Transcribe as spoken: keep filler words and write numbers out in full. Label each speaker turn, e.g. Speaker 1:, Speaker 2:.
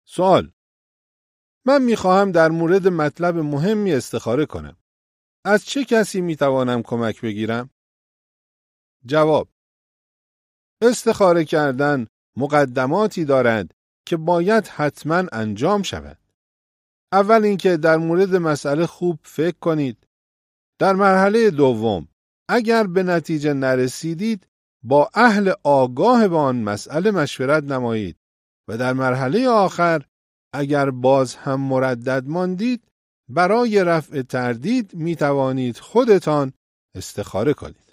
Speaker 1: سوال: من میخواهم در مورد مطلب مهمی استخاره کنم. از چه کسی میتوانم کمک بگیرم؟ جواب: استخاره کردن مقدماتی دارد که باید حتما انجام شود. اول اینکه در مورد مسئله خوب فکر کنید. در مرحله دوم، اگر به نتیجه نرسیدید، با اهل آگاه به آن مسئله مشورت نمایید و در مرحله آخر، اگر باز هم مردد ماندید، برای رفع تردید می توانید خودتان استخاره کنید.